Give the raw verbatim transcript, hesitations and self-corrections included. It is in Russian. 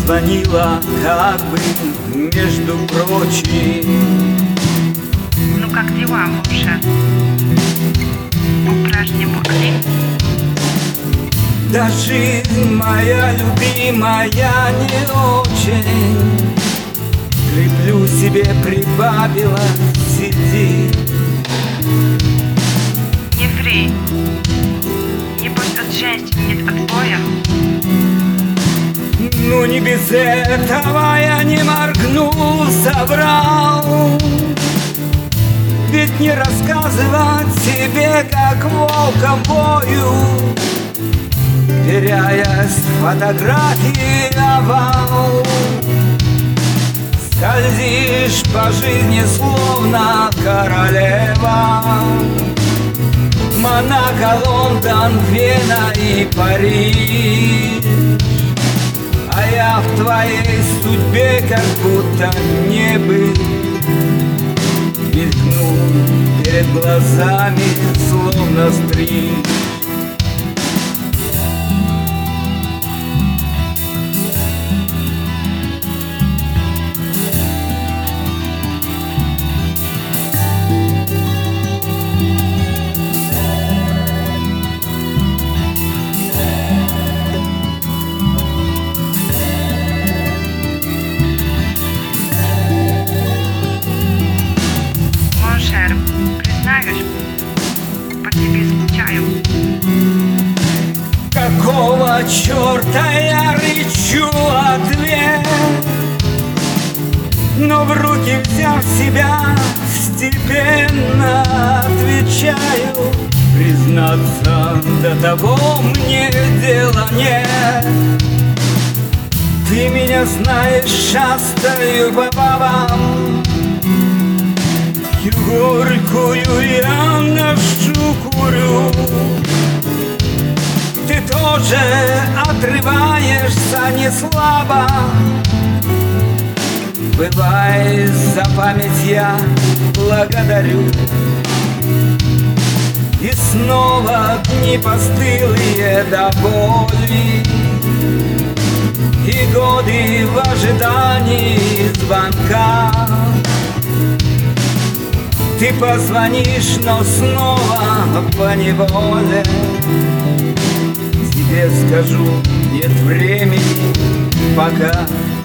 звонила как бы между прочим. Ну как дела, Моншер? По-прежнему Али? Да жизнь моя любимая не очень. Креплю себе, прибавила, сиди. Не ври. Небось от женщин нет отбоя. Ну не без этого я не моргну, соврал. Ведь не рассказывать себе, как волком бою, теряясь в фотографии овал. Скользишь по жизни, словно королева. Монако, Лондон, Вена и Париж. А я в твоей судьбе как будто не быть. Мелькнул перед глазами, словно стриж. Моншер, признаюсь, по тебе скучаю. Какого черта я рычу ответ? Но в руки взяв себя, степенно отвечаю. Признаться, до того мне дела нет. Ты меня знаешь, шастаю по бабам, и горькую я ношу, курю. Ты тоже отрываешься не слабо. Бывай, за память я благодарю. И снова дни постылые до боли, и годы в ожидании звонка. Ты позвонишь, но снова поневоле. Тебе скажу, нет времени пока.